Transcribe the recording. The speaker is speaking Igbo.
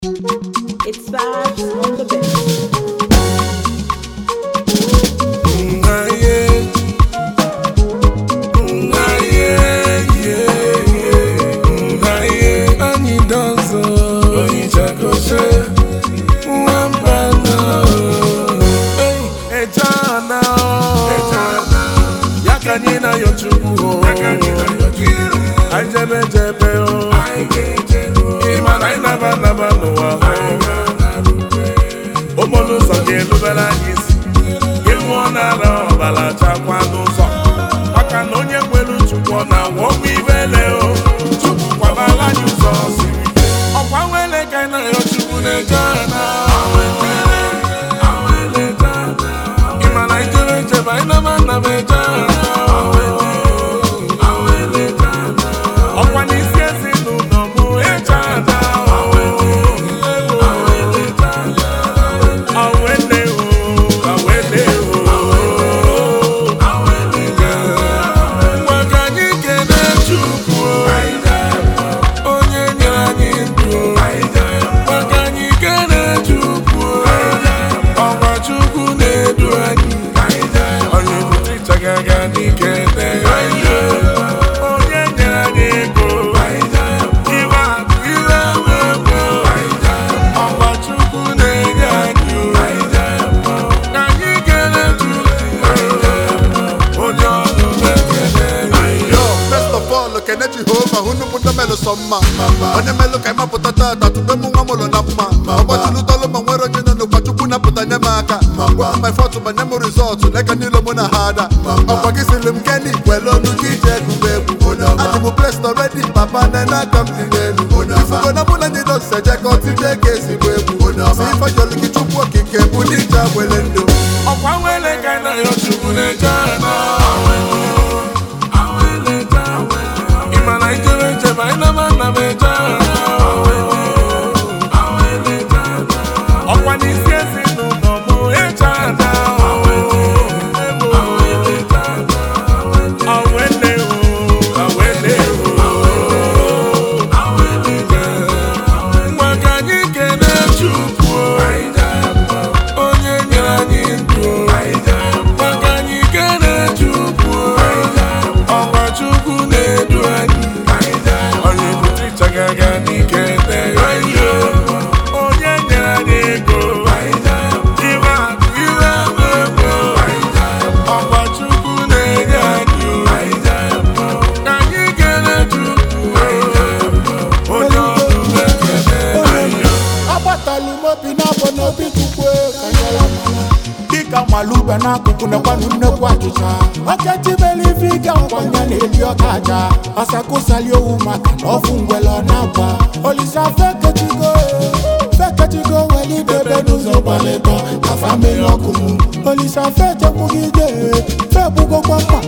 It's vibes on the bed. Yakanyina yochuku Ajebe jebe o Imana inaba noa Omonu soke lubela gisi Ilmuona la bala chakwa nuzo Maka nonye mwelu chukwo na wogu ibele o Chukwu kwa bala nyuzo siri Okwa wele kaina yochuku nejana Imana ijebe jeba inaba nabejana Soma onye melu ka ịma pụta tata tupe mụ nwa mụlụ na mma ọgbachulu tọlụ ma nwere onye nọ n'ụkwa chukwu na-apụta nye m aka gwa my fọtụ banye m rizọtụ n'aka niile mụ na ha ada ọkwa gị siri m geni wele ọnụ gị ije egwume egwu adị m blessed already papa na n'aka m dị n'elu ifugo na mụ na ndị dọs ejekọ tije ka ezigbo egwu si ife jọlụ gị chukwu okike bụ n'ije wele ndụ ọkwa nwele ka na ya chukwu na-eje na Malube na kuku na kwanu nnekwu achịcha Ọketi melifiga nkwanya na-eli ọka aja Asakusali owu maka na ọfụ ngwele ọ na-agba Olisa feketigo weli bebe n'ụzọ gbalịkọ Ka famili ọkụ m Olisa fechekwugide Febugokwa mma